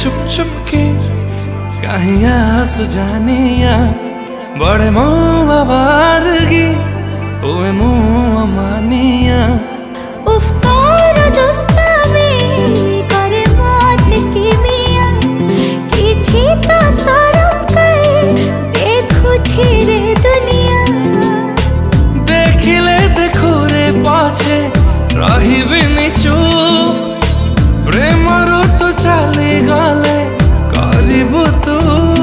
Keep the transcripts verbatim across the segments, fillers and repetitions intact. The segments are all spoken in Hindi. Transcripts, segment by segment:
चुप चुप के कहीं आंसू जानिया बड़े मुँह बारगी ओए मुँह मानिया उफ तोर दुष्टामी करे मत की मिया किछि तो शरम कर देखु छी रे दुनिया देखिले देखो रे पाछे रही बिनी चुप प्रेम ऋतु चली गले करिबु तू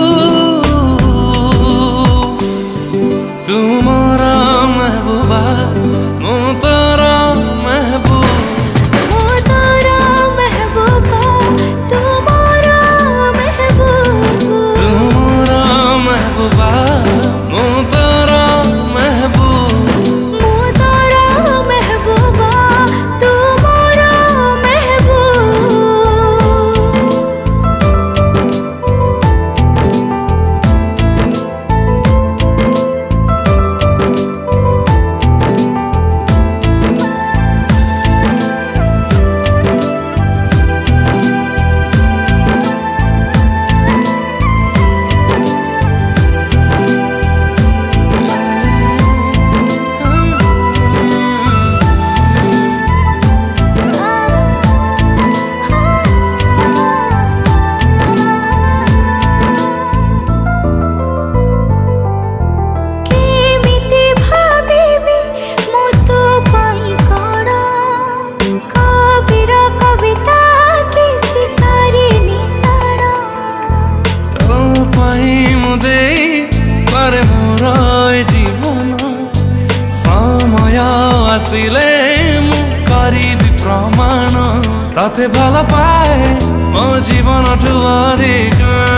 तुमरा महबूबा मु तोरा महबूब मु तोरा महबूबा तुम्हारा महबूब तुमरा महबूबा मु तोरा महबूब मु तोरा महबूबा तुम्हारा महबूब आसिले मु करिबी प्रमाण ताते भल पाए मो जीवन ठुआरिक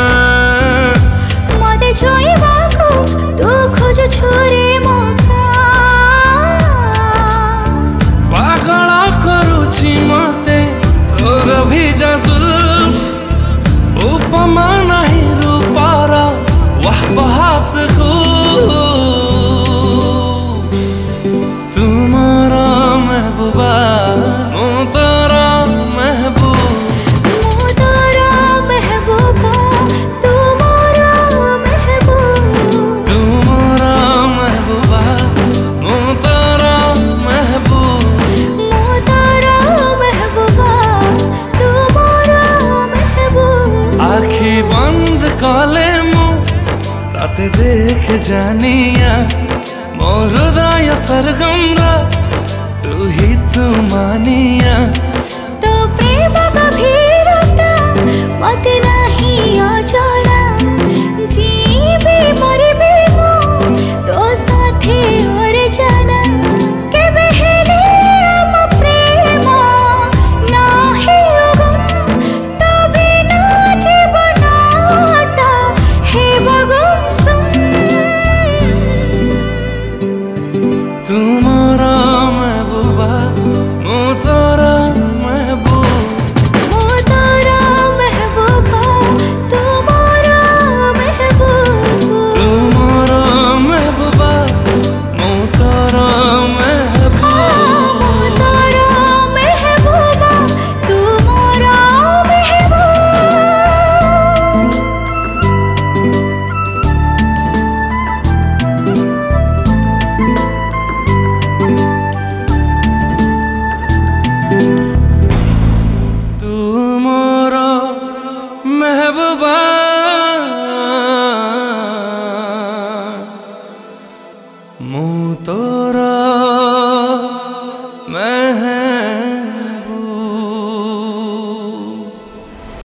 मते छोइबाको तू खोज छोरे मौका पागल करुछि मते तोर भिजा जुल्फ उपमा नहीं रूपार वाह बहात को तुम्हारा महबूबा मु तोरा महबूब मु तोरा महबूबा तुम्हारा महबूब तुम्हारा महबूबा मु तोरा महबूब मु तोरा महबूबा तुम्हारा महबूब आखि बंद कले मु ताते देख जानिया मोर हृदय सरगम तू ही तू मानिया।